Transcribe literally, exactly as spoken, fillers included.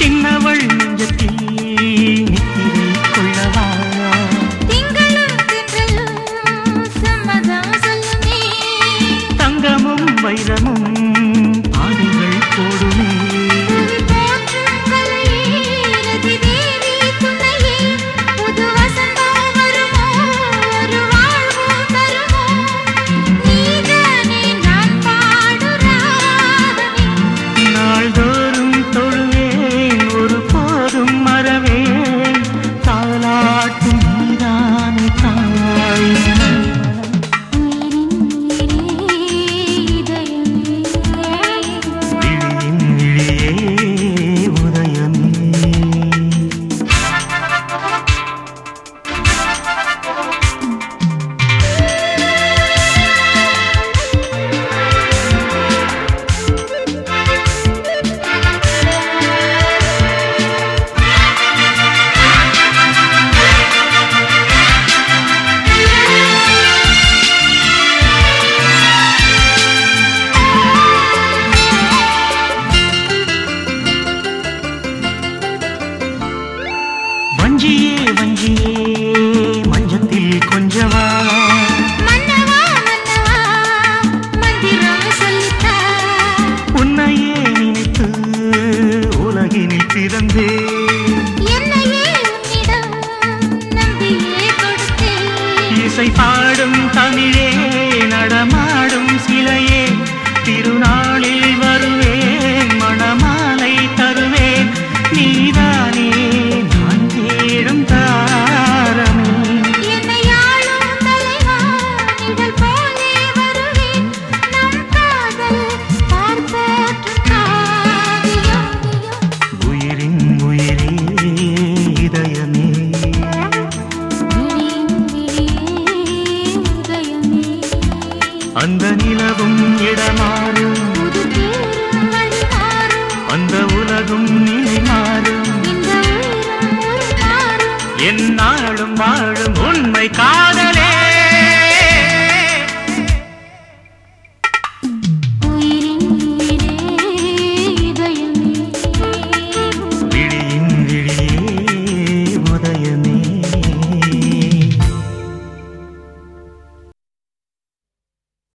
சின்னவள் நெஞ்சத்தில் நித்திரை கொள்ளவா திங்களும் திங்களும் சம்மதம் சொல்லுமே தங்கமும் வைரமும் ஆடைகள் போடுமே போற்றும் கலையே ரதிதேவி துணையே புது வசந்தம் வருமோ ஒரு வாழ்வு தருமோ நீதானே நான் பாடுறானே நாள்தோறும் தொழுவேன் ஒரு போதும் மறவேன் தாலாட்டும் நீதானே தாய் விழியின் விழியே உதயமே வஞ்சியே வஞ்சியே மஞ்சத்தில் கொஞ்சவா மன்னவா மன்னவா மந்திரம் சொல்லித்தா உன்னையே நினைத்து உலகினில் பிறந்தே என்னையே உன்னிடம் நம்பியே கொடுத்தேன் இசை பாடும் தமிழே நடமாடும் சிலையே திருநாளில் வருவேன் மணமாலை தருவேன் நீதானே நான் தேடும் தாரமே என்னை ஆளும் தலைவா நிழல் போலே வருவேன் நம் காதல் பார்ப்போற்றும் காவியம் உயிரின் உயிரே இதயமே விழியின் விழியே உதயமே அந்த நிலவும் இடமாறும் புது பேரும் வழி மாறும் அந்த உலகும் நிலை மாறும் இந்த உயிரும் ஒரு மாறும் எந்நாளும் வாழும் உண்மை காதலே